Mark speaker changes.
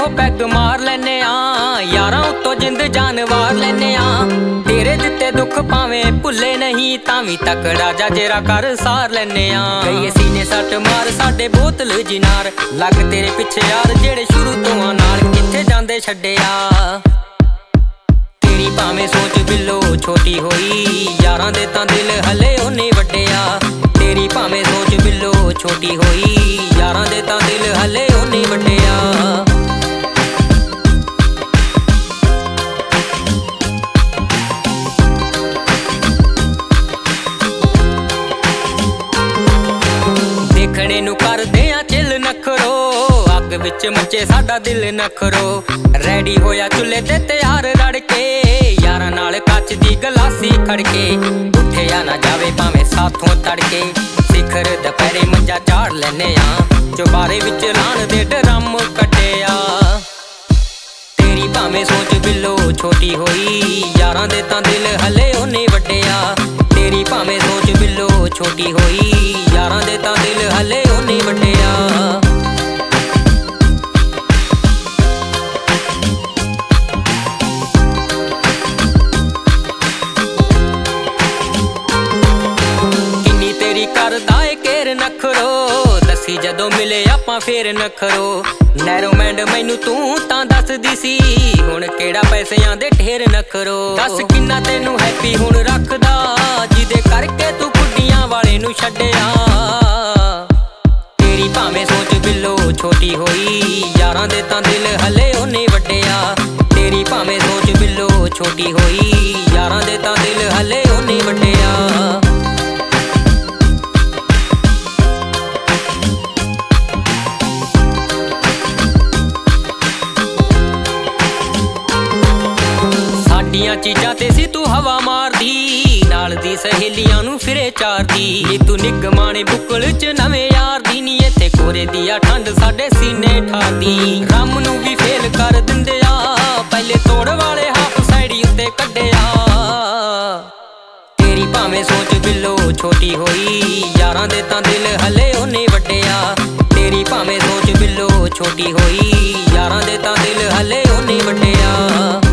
Speaker 1: ਉਹ ਪੈਗ ਮਾਰ ਲੈਨੇ ਆ, ਯਾਰਾਂ ਉੱਤੋਂ ਜਿੰਦ ਜਾਨ ਵਾਰ ਲੈਨੇ ਆ। ਤੇਰੇ ਦਿੱਤੇ ਦੁੱਖ ਭਾਵੇਂ ਭੁੱਲੇ ਨਹੀਂ, ਤਾਂ ਵੀ ਤਕੜਾ ਜਾ ਜੇਰਾ ਕਰ ਸਾਰ ਲੈਨੇ ਆ। ਗਈ ਸੀਨੇ ਸੱਟ ਮਾਰ ਸਾਡੇ ਬੋਤਲ ਜਿਨਾਰ, ਲੱਗ ਤੇਰੇ ਪਿੱਛੇ ਯਾਰ ਜਿਹੜੇ ਸ਼ੁਰੂ ਤੋਂ ਆ ਨਾਲ, ਕਿੱਥੇ ਜਾਂਦੇ ਛੱਡਿਆ। ਤੇਰੀ ਭਾਵੇਂ ਸੋਚ ਬਿੱਲੋ ਛੋਟੀ ਹੋਈ, ਯਾਰਾਂ ਦੇ ਤਾਂ ਦਿਲ ਹਲੇ ਉਹਨੇ ਵੱਡਿਆ। ਤੇਰੀ ਭਾਵੇਂ ਸੋਚ ਬਿੱਲੋ ਛੋਟੀ ਹੋਈ, ਯਾਰਾਂ ਦੇ ਤਾਂ ਦਿਲ ਹਲੇ ਉਹਨੇ ਵੱਡਿਆ। ਦੇਖਣੇ ਨੂੰ ਕਰਦੇ ਆ ਚਿੱਲ ਨਖਰੋ, ਅੱਗ ਵਿੱਚ ਮੱਚੇ ਸਾਡਾ ਦਿਲ ਨਖਰੋ। ਰੈਡੀ ਹੋਇਆ ਚੁੱਲ੍ਹੇ ਤੇ ਤਿਆਰ ਰੜ ਕੇ, ਯਾਰਾਂ ਨਾਲ ਕੱਚ ਦੀ ਗਲਾਸੀ ਖੜਕੇ। ਉੱਠਿਆ ਨਾ ਜਾਵੇ ਭਾਵੇਂ ਸਾਥੋਂ ਤੜਕੇ, ਸਿਖਰ ਦੁਪਹਿਰੇ ਮੰਜਾ ਝਾੜ ਲੈਨੇ ਆ। ਚੁਬਾਰੇ ਵਿੱਚ ਲਾਣ ਦੇ ਡਰਮ ਕੱਢਿਆ। ਤੇਰੀ ਭਾਵੇਂ ਸੋਚ ਬਿੱਲੋ ਛੋਟੀ ਹੋਈ, ਯਾਰਾਂ ਦੇ ਤਾਂ ਦਿਲ ਹਲੇ ਉਹਨੇ ਵੱਡਿਆ। ਤੇਰੀ ਭਾਵੇਂ ਸੋਚ ਬਿੱਲੋ ਛੋਟੀ ਹੋਈ, ਯਾਰਾਂ ਦੇ ਤਾਂ ਦਿਲ ਹਲੇ ਉਹਨੇ ਵੱਡਿਆ। ਕਿੰਨੀ ਤੇਰੀ ਕਰਦਾ ਏ ਕੇਰ ਨਖਰੋ, ਦੱਸੀ ਜਦੋਂ ਮਿਲੇ ਆਪਾਂ ਫੇਰ ਨਖਰੋ। ਨੈਰੋ ਮੈਂਡ ਮੈਨੂੰ ਤੂੰ ਤਾਂ ਦੱਸਦੀ ਸੀ, ਹੁਣ ਕਿਹੜਾ ਪੈਸਿਆਂ ਦੇ ਢੇਰ ਨਖਰੋ। ਦੱਸ ਕਿੰਨਾ ਤੈਨੂੰ ਹੈਪੀ ਹੁਣ ਰੱਖਦਾ, ਜਿਹਦੇ ਕਰਕੇ ਤੂੰ ਕੁੱਡੀਆਂ ਵਾਲੇ ਨੂੰ ਛੱਡਿਆ। ਤੇਰੀ ਭਾਵੇਂ ਸੋਚ ਬਿੱਲੋ ਛੋਟੀ ਹੋਈ, ਯਾਰਾਂ ਦੇ ਤਾਂ ਦਿਲ ਹਲੇ ਉਹਨੇ ਵੱਡਿਆ। ਤੇਰੀ ਭਾਵੇਂ ਸੋਚ ਬਿੱਲੋ ਛੋਟੀ ਹੋਈ, ਯਾਰਾਂ ਦੇ ਤਾਂ ਦਿਲ ਹਲੇ ਉਹਨੇ ਵੱਡਿਆ। ਸਾਡੀਆਂ ਚੀਜ਼ਾਂ ਤੇ ਸੀ ਤੂੰ ਹਵਾ ਮਾਰਦੀ, ਨਾਲ ਦੀ ਸਹੇਲੀਆਂ ਨੂੰ ਫਿਰੇ ਚਾਰਦੀ। ਨੀ ਤੂੰ ਨਿਗਮਾਂ ਨੇ ਬੁੱਕਲ ਚ ਨਵੇਂ ਯਾਰ ਦੀ, ਨੀ ਇੱਥੇ ਕੋਰੇ ਦੀ ਆ ਠੰਡ ਸਾਡੇ ਸੀਨੇ ਠਾਰਦੀ। ਰਮ ਨੂੰ ਵੀ ਫੇਲ ਕਰ ਦਿੰਦੇ ਆ, ਪਹਿਲੇ ਤੋੜ ਵਾਲੇ ਹਾਫ ਸਾਈਡੀ ਉੱਤੇ ਕੱਢਿਆ। ਤੇਰੀ ਭਾਵੇਂ ਸੋਚ ਬਿੱਲੋ ਛੋਟੀ ਹੋਈ, ਯਾਰਾਂ ਦੇ ਤਾਂ ਦਿਲ ਹਲੇ ਉਹਨੇ ਵੱਡਿਆ। ਤੇਰੀ ਭਾਵੇਂ ਸੋਚ ਬਿੱਲੋ ਛੋਟੀ ਹੋਈ, ਯਾਰਾਂ ਦੇ ਤਾਂ ਦਿਲ ਹਲੇ ਉਹਨੇ ਵੱਡਿਆ।